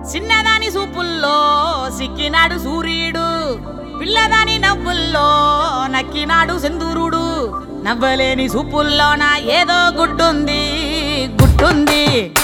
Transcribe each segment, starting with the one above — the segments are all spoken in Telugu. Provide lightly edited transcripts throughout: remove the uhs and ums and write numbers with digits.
చిన్నదాని సూపుల్లో సిక్కినాడు సూర్యుడు, పిల్లదాని నవ్వుల్లో నక్కినాడు సింధూరుడు. నవ్వలేని సూపుల్లోన ఏదో గుడ్డుంది గుట్టుంది,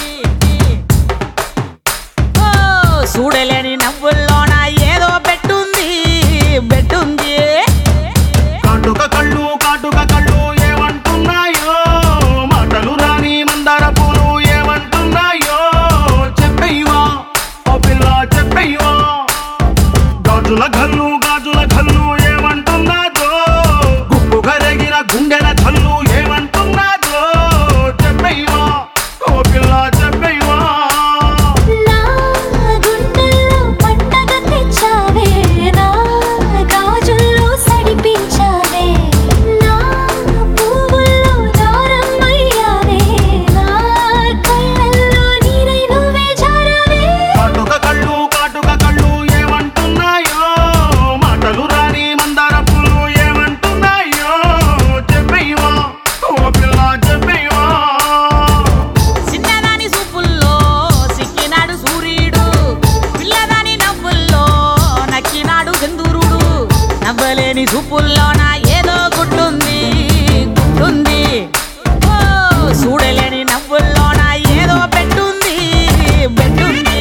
ఓ చూడలేని నవ్వుల్లోన ఏదో పెట్టుంది బెట్టుంది. కాటుక కళ్ళు ఏమంటున్నాయో, మాటలు రాని మందార పూలు ఏమంటున్నాయో. చెప్పయ్యవా ఓ పిల్ల చెప్పయ్యవా, గాజుల కళ్ళు ఏమంటున్నాదో, గుప్పు కరిగిన గుండెల కళ్ళు ఏమంటున్నాదో. చెప్పయ్యవా ఓ పిల్ల చెప్పయ్యవా. నా గుండెల్లో పండగ తెచ్చావే, నా గాజుల్లో సడిపించావే, నా పువ్వుల్లో దారమయ్యావే, నా కళ్ళల్లో నీరై నువ్వే జారావే. కాటుక కళ్ళు ఏమంటున్నాయో, మాటలు రాని మందార పూలు ఏమంటున్నాయో. చెప్పయ్యవా ఓ పిల్ల చెప్పయ్యవా. చిన్నదాని సూపుల్లో సిక్కినాడు సూర్యుడు, పిల్లదాని నవ్వుల్లో నక్కినాడు సింధూరుడు. నవ్వలేని సూపుల్లోన ఏదో గుడ్డుంది గుట్టుంది, ఓ చూడలేని నవ్వుల్లోన ఏదో పెట్టుంది బెట్టుంది.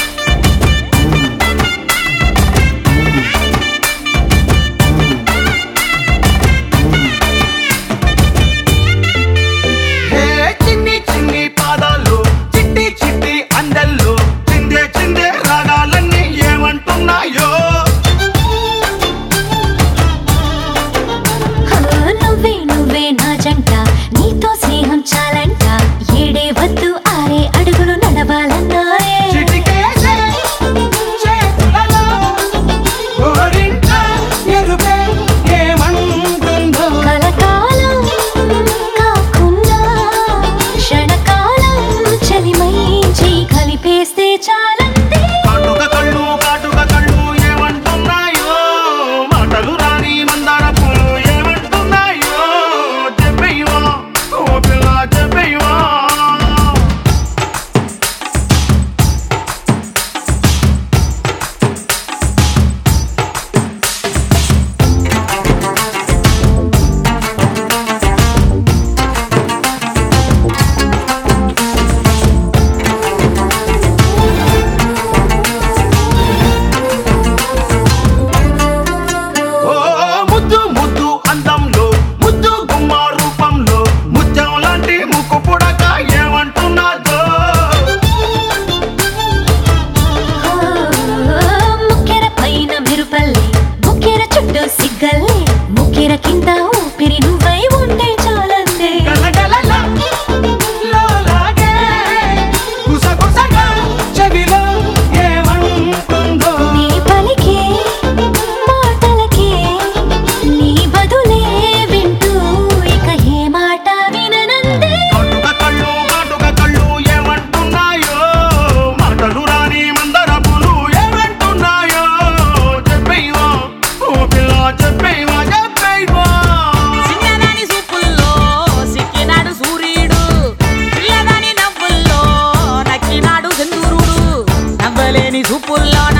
హే చిన్ని పాదాలు, చిట్టి అందెల్లో, చిందే రాగాలన్నీ ఏమంటున్నాయో. నువ్వే నా జంట, నీతో స్నేహం చాలంట, ఏడే వద్దు ఆరే అడుగులు నడవాలన్నారే. చిటికేసే చేతులలో గోరింట ఎరుపే ఏమంటుందో. కలకాలం కాకుండా క్షణకాలం చలిమై చేయి కలిపేస్తే చాలంతే. కాటుక కళ్ళు ఏమంటున్నాయో, మాటలు రాని మందార పూలు ఏమంటున్నాయో. చెప్పయ్యవా ఓ పిల్ల చెప్పయ్యవా. ఓ ముద్దు అందంలో, ముద్దు గుమ్మ రూపంలో, ముత్యం లాంటి ముక్కు పుడక ఏమంటున్నాదో. ముక్కెర పైన మెరుపల్లే, ముక్కెర చుట్టూ సిగ్గల్లే, ముక్కెర కింద ఊపిరి నువ్వై ఉంటే చాలందే. గలగలలా లోలాగే, గుసగుసగా చెవిలో ఏమంటుందో. నీ పలికే మాటలకే నీ బదులే వింటూ ఇక ఏ మాట విననందే. కాటుక కళ్ళు ఏమంటున్నాయో, మాటలు రాని మందార పూలు ఏమంటున్నాయో. చెప్పయ్యవా ఓ పిల్ల చెప్పయ్యవా చెప్పయ్యవా. చిన్నదాని సూపుల్లో సిక్కినాడు సూర్యుడు, పిల్లదాని నవ్వుల్లో నక్కినాడు సింధూరుడు. నవ్వలేని సూపుల్లో